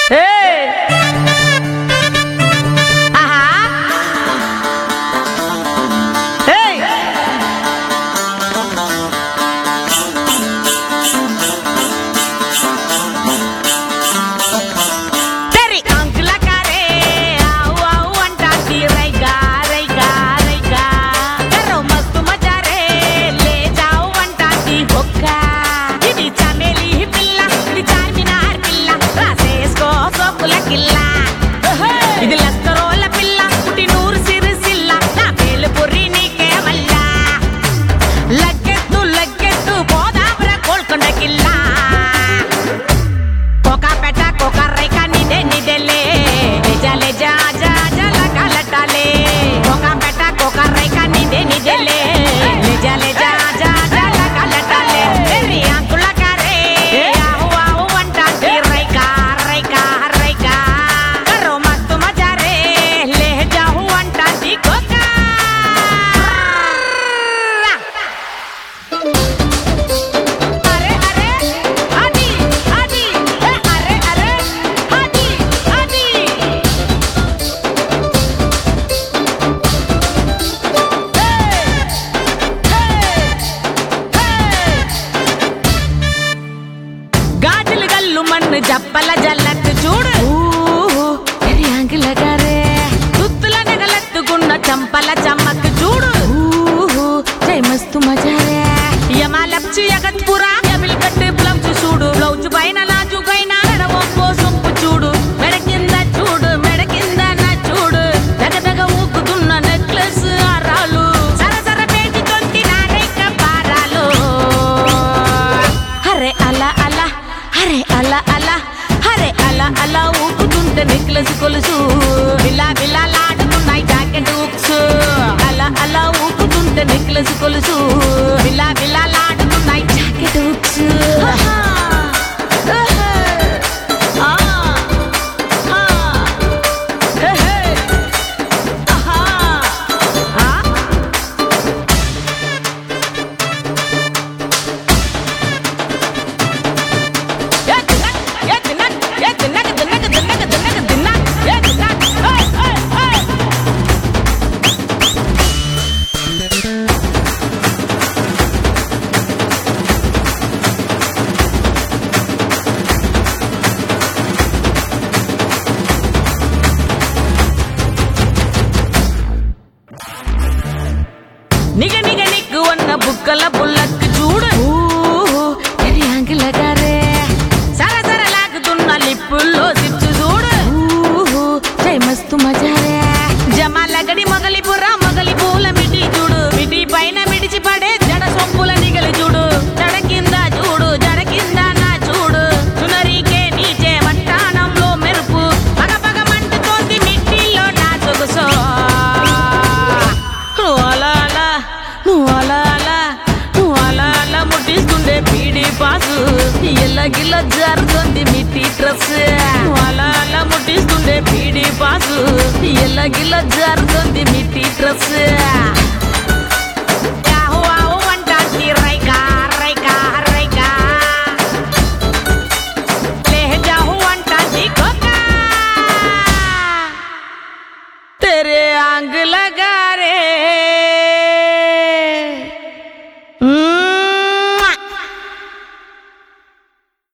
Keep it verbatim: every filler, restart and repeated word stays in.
जप्पल जल्लक चूड़ अंगलगारे तुत्तुल नगलत्तुकुन्न चंपल चमक चूड़ जय मस्तु मजा रे यमालप्चु यगत्पुरा यमिलकट ब्लौज चूड़ ब्लौज पैन नाजुकैन नडवొంపో సొంపు చూడు మెడ కింద చూడు మెడ కింద నా చూడు దగదగ ఊగుతున్న నెక్లెస్ ఆరాలు సరసర పేటి తొంటి నారేక పారాలు హరే అలా అలా హరే అలా అలా హరే అలా అలా ఊగుతుంటే నెక్లెస్ కొలుసు బిలా బిలా లాడుతున్నాయి జాకెట్ హుక్స్ అలా అలా ఊగుతుంటే నెక్లెస్ కొలుసు బిలా బిలా లాడుతున్నాయి జాకెట్ హుక్స్ निग निग निग वन्न बुक्कल बुल्लक चूड़ अंगलगारे सर सर लागुतुन्न लिप्पुल्लो सिप्स चूड़ जय मस्तु मजा रे जमालगडी మొగలిపుర మొగలి పూల మిడి చూడు మిడి పైన మిడిచి పడే జడ సొంపుల నిగలి చూడు జడ కింద చూడు జడ కింద నా చూడు సునరికే నీచే వట్టానంలో మెరుపు పగ పగ మంటుతోంది మిట్టిలో నా సొగసో అలా అలా నువ్వు అలా అలా నువ్వు అలా అలా ముట్టిస్తుండే పీడి పాసు ఎల్లగిల్ల జారుతుంది మిట్టి డ్రెస్ నువ్వు అలా అలా ముట్టిస్తుండే పీడి పాసు ఎల్లగిల్ల జారుతుంది మిట్టి డ్రెస్